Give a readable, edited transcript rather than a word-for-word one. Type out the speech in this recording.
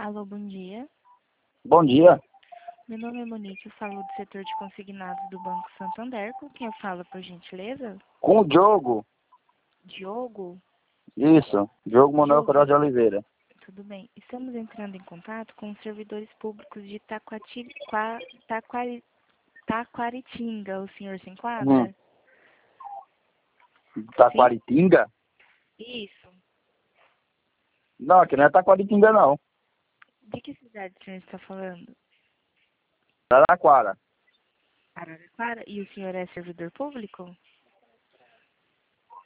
Alô, bom dia. Bom dia. Meu nome é Monique, eu falo do setor de consignados do Banco Santander. Com quem eu falo, por gentileza? Com o Diogo. Diogo? Isso. Diogo Manuel Diogo, Coral de Oliveira. tudo bem. Estamos entrando em contato com os servidores públicos de Taquaritinga. O senhor se enquadra? Taquaritinga? Isso. Não, aqui não é Taquaritinga, não. De que cidade o senhor está falando? Araraquara. Araraquara? E o senhor é servidor público?